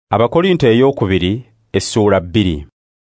Abakorinto ey'okubiri essuula 2.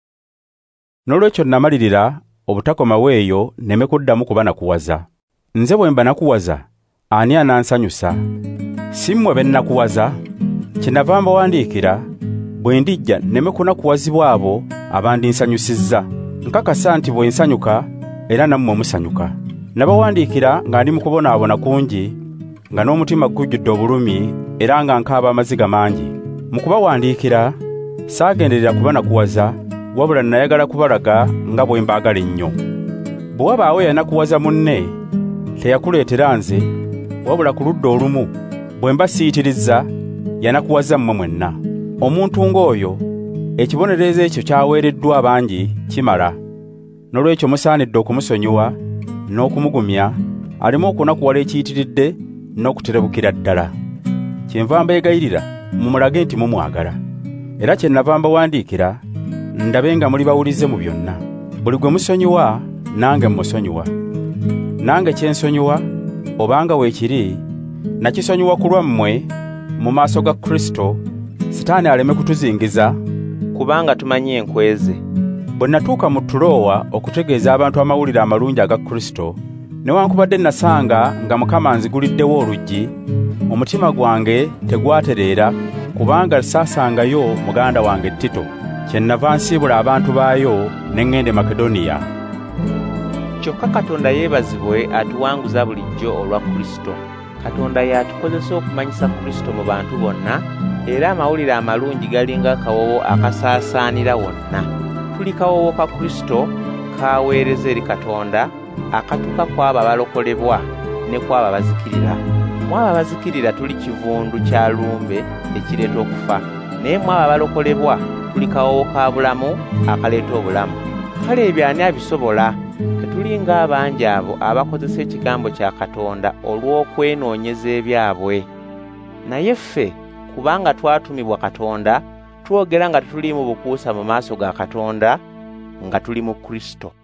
Nolwekyo namalirira obutakoma weeyo neme kuddamu kuba nakuwaza. Nze bwe mba nakuwaza, ani anansanyusa? Si mmwe be nakuwaza? Kyenava mbawandiikira bwe ndijja neme kunakuwazibwa abo abandinsanyusizza. Nkakasa nti bwe nsanyuka era nammwe musanyuka. Nabawandiikira nga ndi mu kubonaabona kungi, nga n'omutima gujjudde obulumi era nga nkaaba amaziga mangi. Mu kubawandiikira saagenderera kuba nakuwaza, wabula nayagala kubalaga nga bwe mbaagala ennyo. Bwe wabaawo yanakuwaza munne, teyakuleetera nze, wabula ku ludda olumu bwe mba siyitirizza yanakuwaza mmwe mwenna. Omuntu ng'oyo ekibonerezo ekyo kyaweereddwa abangi kimala. Nolwekyo musaanidde okumusonyiwa n'okumugumya aleme okunakuwala ekiyitiridde n'okuterebukira ddala. Kyenva mbeegayirira mumulage nti mumwagala. Era kyenava mbawandiikira ndabe nga muli bawulize mu byonna. Buli gwe musonyiwa nange mmusonyiwa. Nange kyensonyiwa obanga weekiri nakisonyiwa ku lwammwe mu maaso ga Kristo, Sitaani aleme kutuzingiza, kubanga tumanyi enkweze. Bwe natuuka mu Tulowa okutegeeza abantu amawulire amalungi aga Kristo, newankubadde nasanga nga Mukama anziguliddewo oluggi, omutima gwange tegwatereera, kubanga saasangayo muganda wange Tito. Kyennava nsiibula abantu baayo ne ŋŋende Makedoniya. Kyokka Katonda yeebazibwe atuwanguza bulijjo olwa Kristo. Katonda y'atukozesa okumanyisa Kristo mu bantu bonna, era amawulire amalungi galinga kawowo akasaasaanira wonna. Tuli kawowo ka Kristo kaaweereza eri Katonda, akatuuka kw'abo abalokolebwa ne kw'abo abazikirira. Mu abo abazikirira tuli kivundu kya lumbe ekireeta okufa, naye mu abo abalokolebwa tuli kawowo ka bulamu akaleeta obulamu. Kale ebyo ani abisobola? Tetuli ng'abangi abo abakozesa ekigambo kya Katonda olw'okwenoonyeza ebyabwe. Naye ffe, kubanga twatumibwa Katonda, twogera nga tetuliimu bukuusa mu maaso ga Katonda, nga tuli mu Kristo.